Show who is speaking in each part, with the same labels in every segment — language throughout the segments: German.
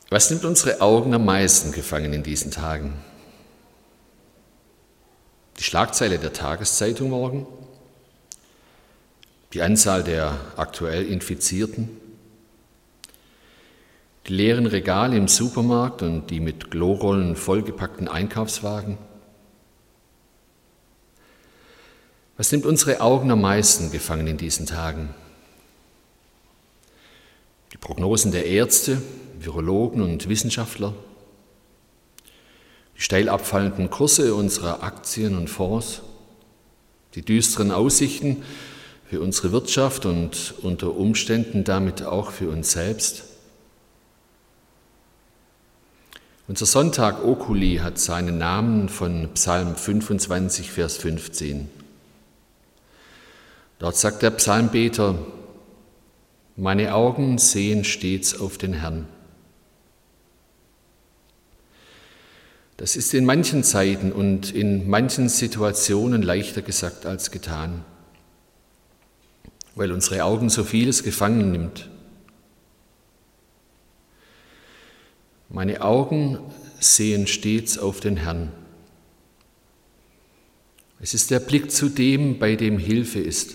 Speaker 1: Was nimmt unsere Augen am meisten gefangen in diesen Tagen? Die Schlagzeile der Tageszeitung morgen? Die Anzahl der aktuell Infizierten? Die leeren Regale im Supermarkt und die mit Klorollen vollgepackten Einkaufswagen? Was nimmt unsere Augen am meisten gefangen in diesen Tagen? Die Prognosen der Ärzte, Virologen und Wissenschaftler? Die steil abfallenden Kurse unserer Aktien und Fonds? Die düsteren Aussichten für unsere Wirtschaft und unter Umständen damit auch für uns selbst? Unser Sonntag Oculi hat seinen Namen von Psalm 25, Vers 15. Dort sagt der Psalmbeter: Meine Augen sehen stets auf den Herrn. Das ist in manchen Zeiten und in manchen Situationen leichter gesagt als getan, weil unsere Augen so vieles gefangen nimmt. Meine Augen sehen stets auf den Herrn. Es ist der Blick zu dem, bei dem Hilfe ist.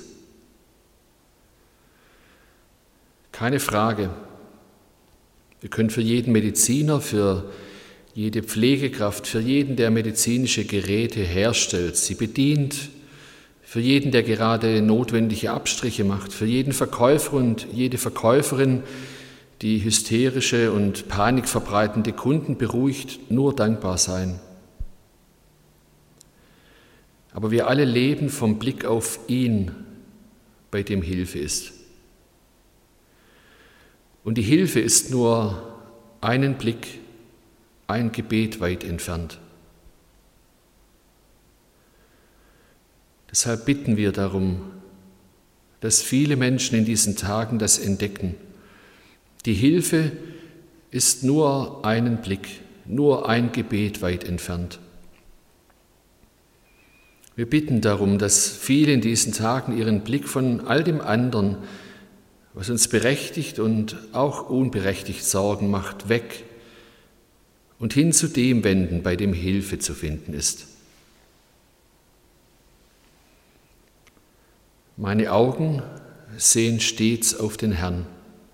Speaker 1: Keine Frage. Wir können für jeden Mediziner, für jede Pflegekraft, für jeden, der medizinische Geräte herstellt, sie bedient, für jeden, der gerade notwendige Abstriche macht, für jeden Verkäufer und jede Verkäuferin, die hysterische und panikverbreitende Kunden beruhigt, nur dankbar sein. Aber wir alle leben vom Blick auf ihn, bei dem Hilfe ist. Und die Hilfe ist nur einen Blick, ein Gebet weit entfernt. Deshalb bitten wir darum, dass viele Menschen in diesen Tagen das entdecken. Die Hilfe ist nur einen Blick, nur ein Gebet weit entfernt. Wir bitten darum, dass viele in diesen Tagen ihren Blick von all dem anderen, was uns berechtigt und auch unberechtigt Sorgen macht, weg und hin zu dem wenden, bei dem Hilfe zu finden ist. Meine Augen sehen stets auf den Herrn.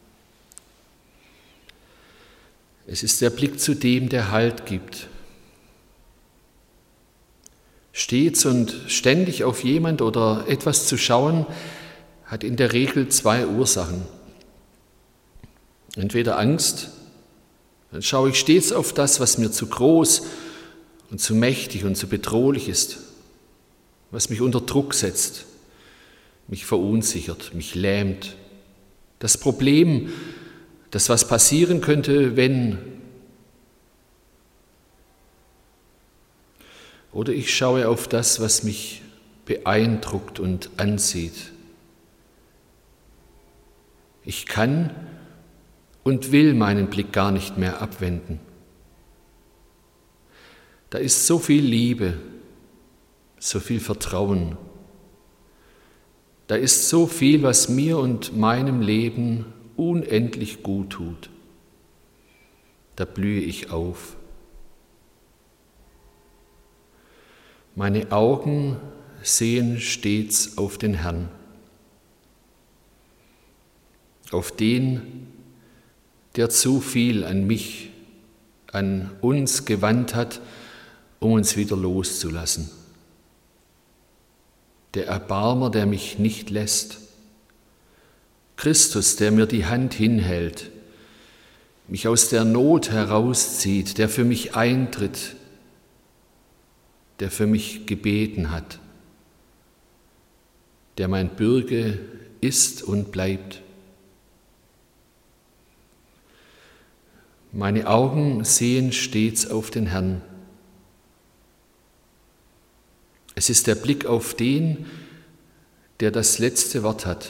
Speaker 1: Es ist der Blick zu dem, der Halt gibt. Stets und ständig auf jemand oder etwas zu schauen, hat in der Regel zwei Ursachen. Entweder Angst, dann schaue ich stets auf das, was mir zu groß und zu mächtig und zu bedrohlich ist, was mich unter Druck setzt, mich verunsichert, mich lähmt. Das Problem, das was passieren könnte, wenn. Oder ich schaue auf das, was mich beeindruckt und anzieht. Ich kann und will meinen Blick gar nicht mehr abwenden. Da ist so viel Liebe, so viel Vertrauen. Da ist so viel, was mir und meinem Leben unendlich gut tut. Da blühe ich auf. Meine Augen sehen stets auf den Herrn, auf den, der zu viel an mich, an uns gewandt hat, um uns wieder loszulassen. Der Erbarmer, der mich nicht lässt. Christus, der mir die Hand hinhält, mich aus der Not herauszieht, der für mich eintritt, der für mich gebeten hat, der mein Bürge ist und bleibt. Meine Augen sehen stets auf den Herrn. Es ist der Blick auf den, der das letzte Wort hat.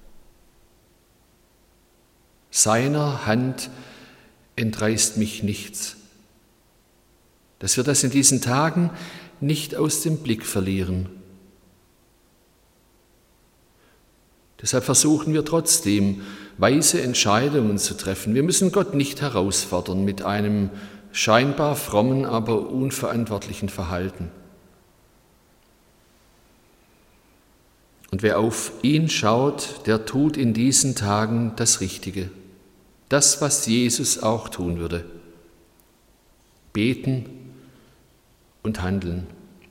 Speaker 1: Seiner Hand entreißt mich nichts. Dass wir das in diesen Tagen nicht aus dem Blick verlieren. Deshalb versuchen wir trotzdem, weise Entscheidungen zu treffen. Wir müssen Gott nicht herausfordern mit einem scheinbar frommen, aber unverantwortlichen Verhalten. Und wer auf ihn schaut, der tut in diesen Tagen das Richtige. Das, was Jesus auch tun würde. Beten und handeln.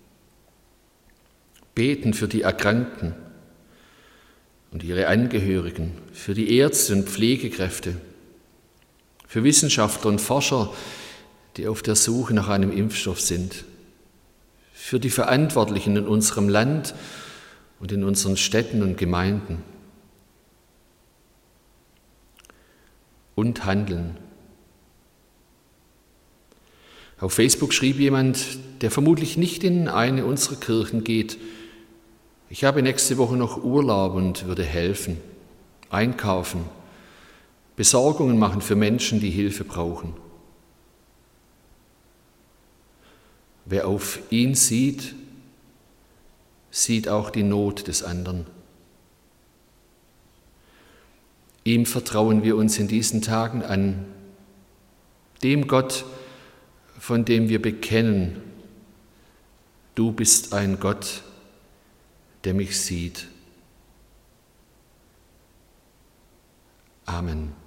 Speaker 1: Beten für die Erkrankten und ihre Angehörigen, für die Ärzte und Pflegekräfte, für Wissenschaftler und Forscher, die auf der Suche nach einem Impfstoff sind, für die Verantwortlichen in unserem Land und in unseren Städten und Gemeinden. Und handeln. Auf Facebook schrieb jemand, der vermutlich nicht in eine unserer Kirchen geht: Ich habe nächste Woche noch Urlaub und würde helfen, einkaufen, Besorgungen machen für Menschen, die Hilfe brauchen. Wer auf ihn sieht, sieht auch die Not des anderen. Ihm vertrauen wir uns in diesen Tagen an, dem Gott, von dem wir bekennen: Du bist ein Gott, der mich sieht. Amen.